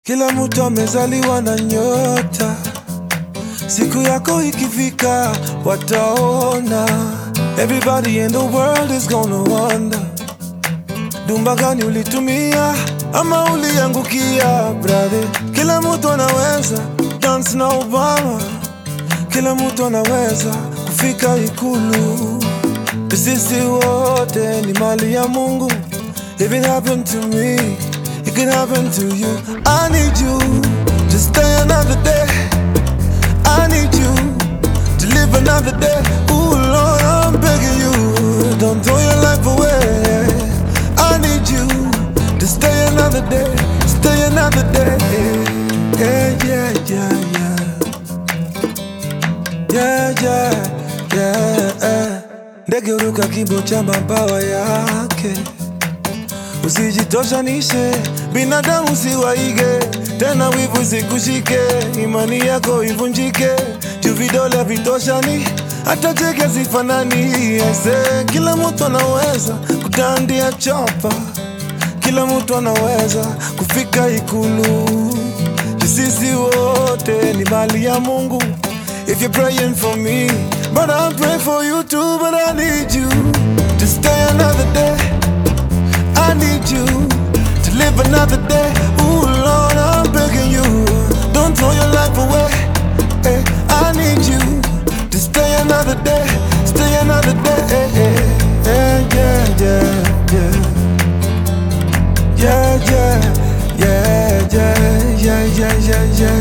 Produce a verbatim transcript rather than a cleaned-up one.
Kila mtu amezaliwa na nyota, siku yako ikifika wataona. Everybody in the world is gonna wonder, dumba gani ulitumia ama uliangukia, brother. Kila mtu anaweza dance na Obama, kila mtu anaweza kufika ikulu. Sisi wote ni mali ya Mungu. If it happened to me, it can happen to you. I need you to stay another day. I need you to live another day. Ooh Lord, I'm begging you, don't throw your life away. I need you to stay another day, stay another day. Yeah, yeah, yeah, yeah. Yeah, yeah, yeah. Ndege huruka kimbo cha mabawa yake. Usijitoshanishe, binadamu siwaige. Tena wivu sikushike, imani yako ivunjike. Juu vidole havitoshani, hata jeke zifanani. Ese, kila mtu anaweza kudandia chopa, kila mtu anaweza kufika ikulu. Juu sisi wote ni mali ya Mungu. If you're praying for me, but I'm praying for you too. But I need you to stay another day. I need you to live another day. Ooh Lord, I'm begging you, don't throw your life away. Hey, I need you to stay another day, stay another day. Yeah, yeah, yeah, yeah. Yeah, yeah, yeah, yeah, yeah, yeah, yeah, yeah.